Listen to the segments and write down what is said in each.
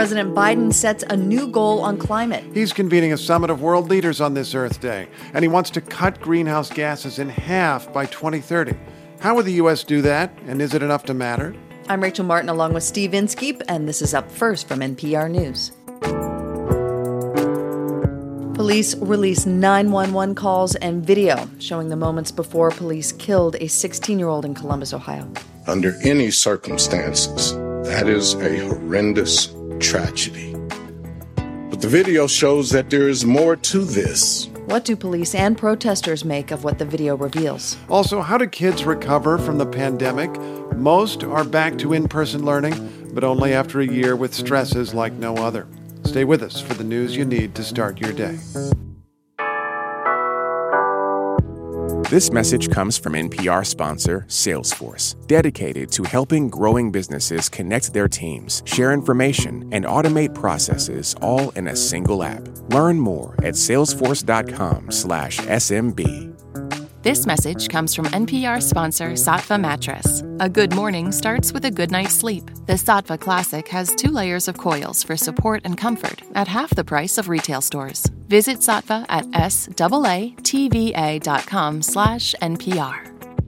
President Biden sets a new goal on climate. He's convening a summit of world leaders on this Earth Day, and he wants to cut greenhouse gases in half by 2030. How would the U.S. do that, and is it enough to matter? I'm Rachel Martin along with Steve Inskeep, and this is Up First from NPR News. Police released 911 calls and video showing the moments before police killed a 16-year-old in Columbus, Ohio. Under any circumstances, that is a horrendous tragedy. But the video shows that there is more to this. What do police and protesters make of what the video reveals? Also, how do kids recover from the pandemic? Most are back to in-person learning, but only after a year with stresses like no other. Stay with us for the news you need to start your day. This message comes from NPR sponsor Salesforce, dedicated to helping growing businesses connect their teams, share information, and automate processes all in a single app. Learn more at salesforce.com/SMB. This message comes from NPR sponsor Saatva Mattress. A good morning starts with a good night's sleep. The Saatva Classic has 2 layers of coils for support and comfort at half the price of retail stores. Visit Saatva at saatva.com/NPR.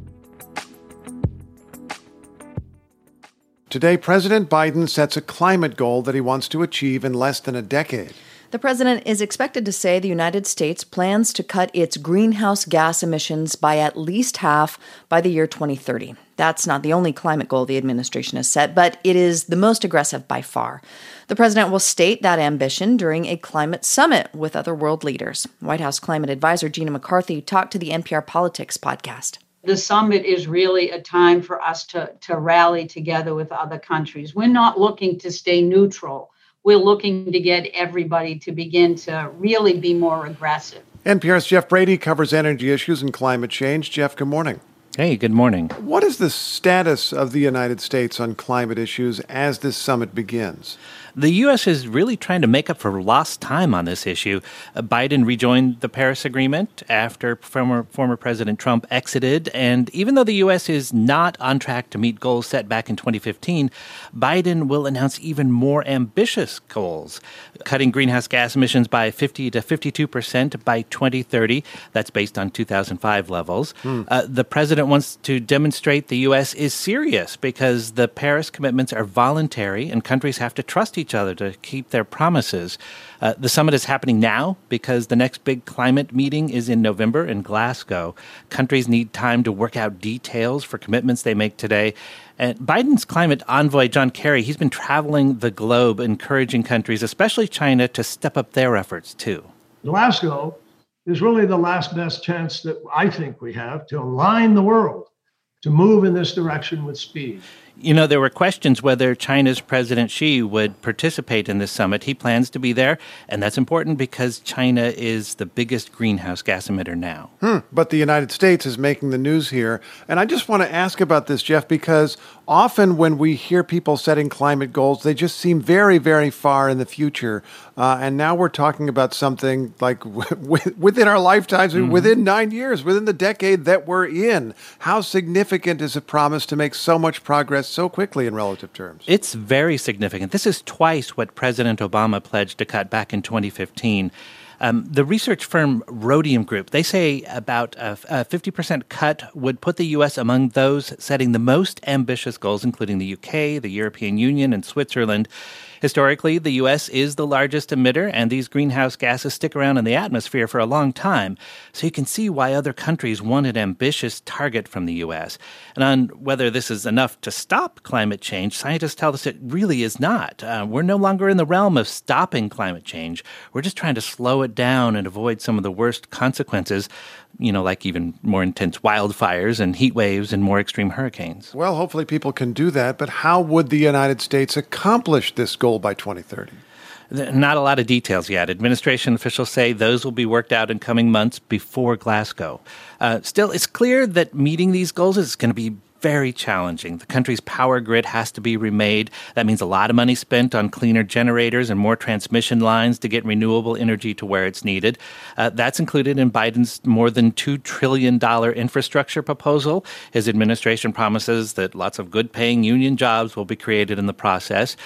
Today, President Biden sets a climate goal that he wants to achieve in less than a decade. The president is expected to say the United States plans to cut its greenhouse gas emissions by at least half by the year 2030. That's not the only climate goal the administration has set, but it is the most aggressive by far. The president will state that ambition during a climate summit with other world leaders. White House climate advisor Gina McCarthy talked to the NPR Politics podcast. The summit is really a time for us to rally together with other countries. We're not looking to stay neutral. We're looking to get everybody to begin to really be more aggressive. NPR's Jeff Brady covers energy issues and climate change. Jeff, good morning. Hey, good morning. What is the status of the United States on climate issues as this summit begins? The U.S. is really trying to make up for lost time on this issue. Biden rejoined the Paris Agreement after former President Trump exited, and even though the U.S. is not on track to meet goals set back in 2015, Biden will announce even more ambitious goals, cutting greenhouse gas emissions by 50 to 52% by 2030. That's based on 2005 levels. The president wants to demonstrate the U.S. is serious because the Paris commitments are voluntary and countries have to trust each other to keep their promises. The summit is happening now because the next big climate meeting is in November in Glasgow. Countries need time to work out details for commitments they make today. And Biden's climate envoy, John Kerry, he's been traveling the globe, encouraging countries, especially China, to step up their efforts, too. Glasgow is really the last best chance that I think we have to align the world to move in this direction with speed. You know, there were questions whether China's President Xi would participate in this summit. He plans to be there, and that's important because China is the biggest greenhouse gas emitter now. But the United States is making the news here. And I just want to ask about this, Jeff, because often when we hear people setting climate goals, they just seem very, very far in the future. And now we're talking about something like within our lifetimes, within 9 years, within the decade that we're in. How significant is a promise to make so much progress so quickly in relative terms? It's very significant. This is twice what President Obama pledged to cut back in 2015. The research firm Rhodium Group, they say about a 50% cut would put the U.S. among those setting the most ambitious goals, including the UK, the European Union, and Switzerland. Historically, the U.S. is the largest emitter, and these greenhouse gases stick around in the atmosphere for a long time. So you can see why other countries want an ambitious target from the U.S. And on whether this is enough to stop climate change, scientists tell us it really is not. We're no longer in the realm of stopping climate change. We're just trying to slow it down and avoid some of the worst consequences, like even more intense wildfires and heat waves and more extreme hurricanes. Well, hopefully people can do that, but how would the United States accomplish this goal by 2030? Not a lot of details yet. Administration officials say those will be worked out in coming months before Glasgow. Still, it's clear that meeting these goals is going to be very challenging. The country's power grid has to be remade. That means a lot of money spent on cleaner generators and more transmission lines to get renewable energy to where it's needed. That's included in Biden's more than $2 trillion infrastructure proposal. His administration promises that lots of good-paying union jobs will be created in the process.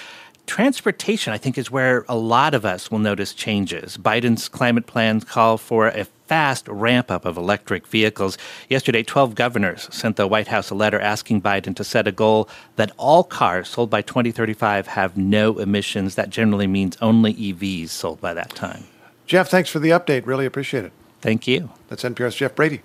transportation, I think, is where a lot of us will notice changes. Biden's climate plans call for a fast ramp-up of electric vehicles. Yesterday, 12 governors sent the White House a letter asking Biden to set a goal that all cars sold by 2035 have no emissions. That generally means only EVs sold by that time. Jeff, thanks for the update. Really appreciate it. Thank you. That's NPR's Jeff Brady.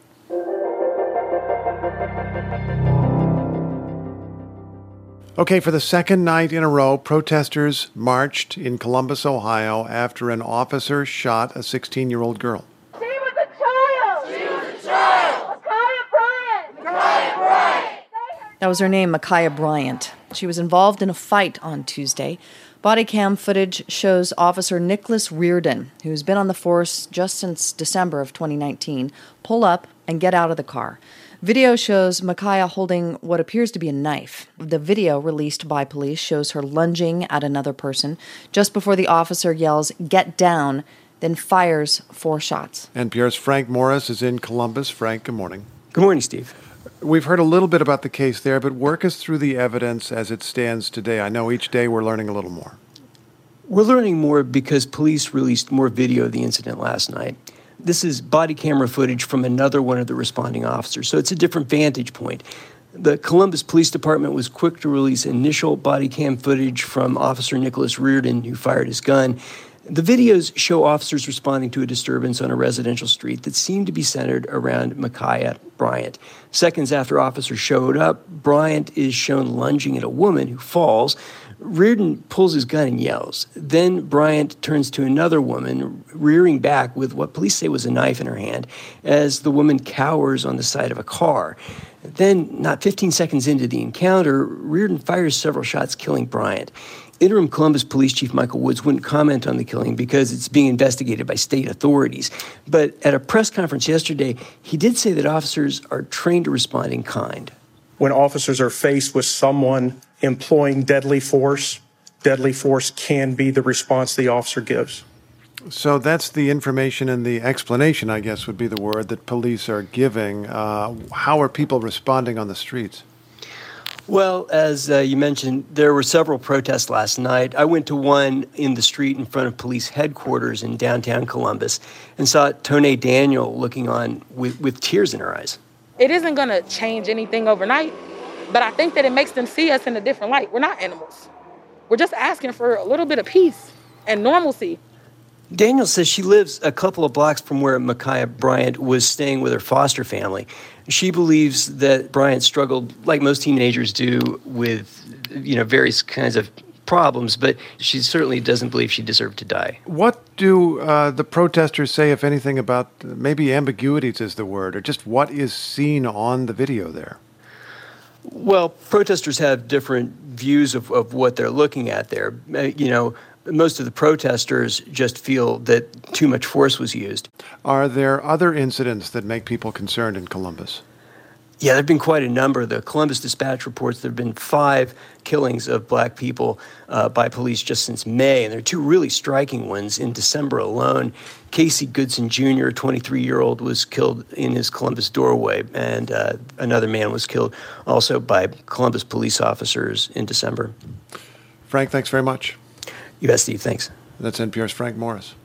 Okay, for the second night in a row, protesters marched in Columbus, Ohio, after an officer shot a 16-year-old girl. She was a child! She was a child! Ma'Khia Bryant! Ma'Khia Bryant! That was her name, Ma'Khia Bryant. She was involved in a fight on Tuesday. Body cam footage shows Officer Nicholas Reardon, who's been on the force just since December of 2019, pull up and get out of the car. Video shows Ma'Khia holding what appears to be a knife. The video released by police shows her lunging at another person just before the officer yells, "Get down," then fires 4 shots. NPR's Frank Morris is in Columbus. Frank, good morning. Good morning, Steve. We've heard a little bit about the case there, but work us through the evidence as it stands today. I know each day we're learning a little more. We're learning more because police released more video of the incident last night. This is body camera footage from another one of the responding officers, so it's a different vantage point. The Columbus Police Department was quick to release initial body cam footage from Officer Nicholas Reardon, who fired his gun. The videos show officers responding to a disturbance on a residential street that seemed to be centered around Ma'Khia Bryant. Seconds after officers showed up, Bryant is shown lunging at a woman who falls. Reardon pulls his gun and yells. Then Bryant turns to another woman, rearing back with what police say was a knife in her hand, as the woman cowers on the side of a car. Then, not 15 seconds into the encounter, Reardon fires several shots, killing Bryant. Interim Columbus Police Chief Michael Woods wouldn't comment on the killing because it's being investigated by state authorities. But at a press conference yesterday, he did say that officers are trained to respond in kind. When officers are faced with someone employing deadly force can be the response the officer gives. So that's the information and the explanation, I guess, would be the word that police are giving. How are people responding on the streets? Well, as you mentioned, there were several protests last night. I went to one in the street in front of police headquarters in downtown Columbus and saw Tone Daniel looking on with tears in her eyes. It isn't going to change anything overnight, but I think that it makes them see us in a different light. We're not animals. We're just asking for a little bit of peace and normalcy. Daniel says she lives a couple of blocks from where Ma'Khia Bryant was staying with her foster family. She believes that Bryant struggled, like most teenagers do, with various kinds of problems, but she certainly doesn't believe she deserved to die. What do the protesters say, if anything, about maybe ambiguities is the word, or just what is seen on the video there? Well, protesters have different views of what they're looking at there. Most of the protesters just feel that too much force was used. Are there other incidents that make people concerned in Columbus? Yeah, there have been quite a number. The Columbus Dispatch reports there have been 5 killings of black people by police just since May, and there are 2 really striking ones in December alone. Casey Goodson Jr., a 23-year-old, was killed in his Columbus doorway, and another man was killed also by Columbus police officers in December. Frank, thanks very much. You bet, Steve. Thanks. That's NPR's Frank Morris.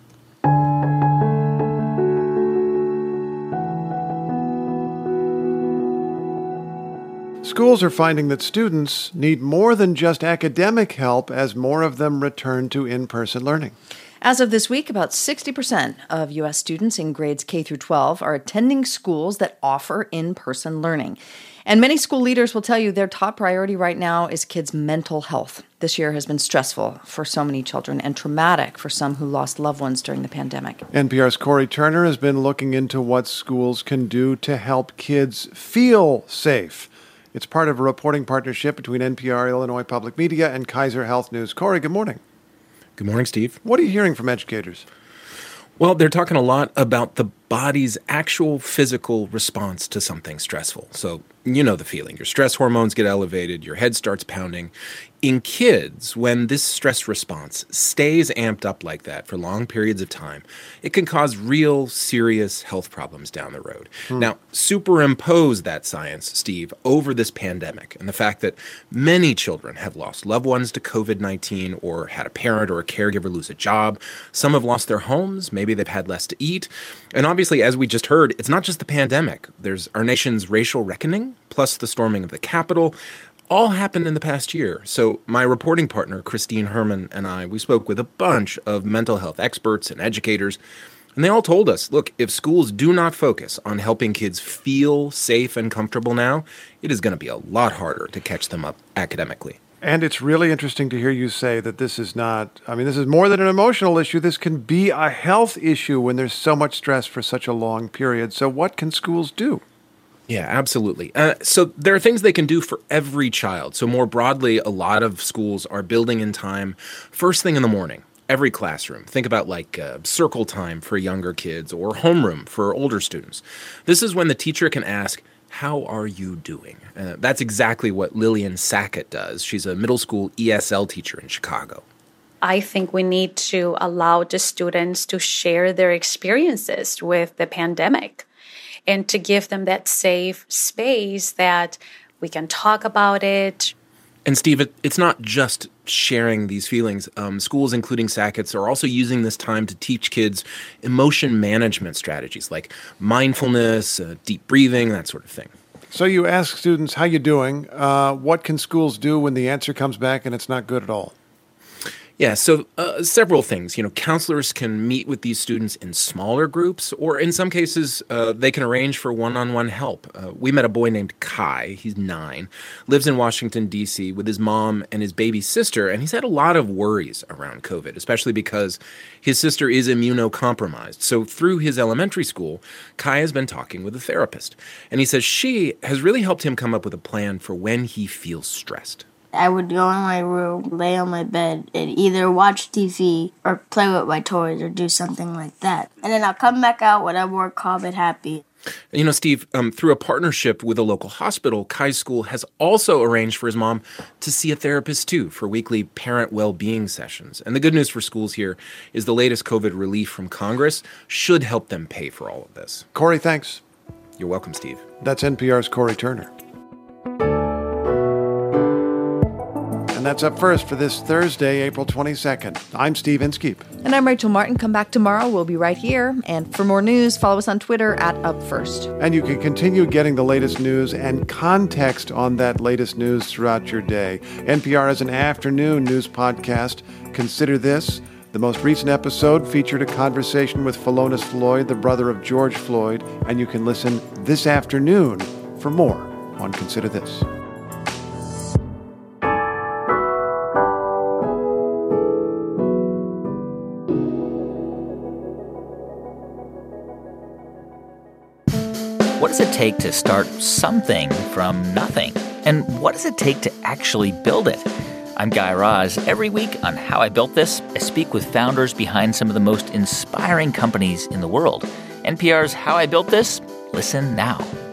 Schools are finding that students need more than just academic help as more of them return to in-person learning. As of this week, about 60% of U.S. students in grades K through 12 are attending schools that offer in-person learning. And many school leaders will tell you their top priority right now is kids' mental health. This year has been stressful for so many children and traumatic for some who lost loved ones during the pandemic. NPR's Corey Turner has been looking into what schools can do to help kids feel safe. It's part of a reporting partnership between NPR, Illinois Public Media, and Kaiser Health News. Corey, good morning. Good morning, Steve. What are you hearing from educators? Well, they're talking a lot about the body's actual physical response to something stressful. So you know the feeling. Your stress hormones get elevated, your head starts pounding. In kids, when this stress response stays amped up like that for long periods of time, it can cause real serious health problems down the road. Now, superimpose that science, Steve, over this pandemic and the fact that many children have lost loved ones to COVID-19 or had a parent or a caregiver lose a job. Some have lost their homes. Maybe they've had less to eat. And obviously, as we just heard, it's not just the pandemic. There's our nation's racial reckoning, plus the storming of the Capitol. All happened in the past year. So my reporting partner, Christine Herman, and I, we spoke with a bunch of mental health experts and educators, and they all told us, look, if schools do not focus on helping kids feel safe and comfortable now, it is going to be a lot harder to catch them up academically. And it's really interesting to hear you say that this is not, this is more than an emotional issue. This can be a health issue when there's so much stress for such a long period. So what can schools do? Yeah, absolutely. So there are things they can do for every child. So more broadly, a lot of schools are building in time first thing in the morning, every classroom. Think about like circle time for younger kids or homeroom for older students. This is when the teacher can ask, how are you doing? That's exactly what Lillian Sackett does. She's a middle school ESL teacher in Chicago. I think we need to allow the students to share their experiences with the pandemic, and to give them that safe space that we can talk about it. And Steve, it's not just sharing these feelings. Schools, including Sackett's, are also using this time to teach kids emotion management strategies like mindfulness, deep breathing, that sort of thing. So you ask students, how you doing? What can schools do when the answer comes back and it's not good at all? Yeah, so several things. Counselors can meet with these students in smaller groups, or in some cases, they can arrange for one-on-one help. We met a boy named Kai. He's 9, lives in Washington, D.C. with his mom and his baby sister, and he's had a lot of worries around COVID, especially because his sister is immunocompromised. So through his elementary school, Kai has been talking with a therapist, and he says she has really helped him come up with a plan for when he feels stressed. I would go in my room, lay on my bed, and either watch TV or play with my toys or do something like that. And then I'll come back out when I'm more calm and happy. Steve, through a partnership with a local hospital, Kai's school has also arranged for his mom to see a therapist, too, for weekly parent well-being sessions. And the good news for schools here is the latest COVID relief from Congress should help them pay for all of this. Corey, thanks. You're welcome, Steve. That's NPR's Corey Turner. And that's Up First for this Thursday, April 22nd. I'm Steve Inskeep. And I'm Rachel Martin. Come back tomorrow. We'll be right here. And for more news, follow us on Twitter @UpFirst. And you can continue getting the latest news and context on that latest news throughout your day. NPR has an afternoon news podcast, Consider This. The most recent episode featured a conversation with Philonise Floyd, the brother of George Floyd. And you can listen this afternoon for more on Consider This. What does it take to start something from nothing? And what does it take to actually build it? I'm Guy Raz. Every week on How I Built This, I speak with founders behind some of the most inspiring companies in the world. NPR's How I Built This? Listen now.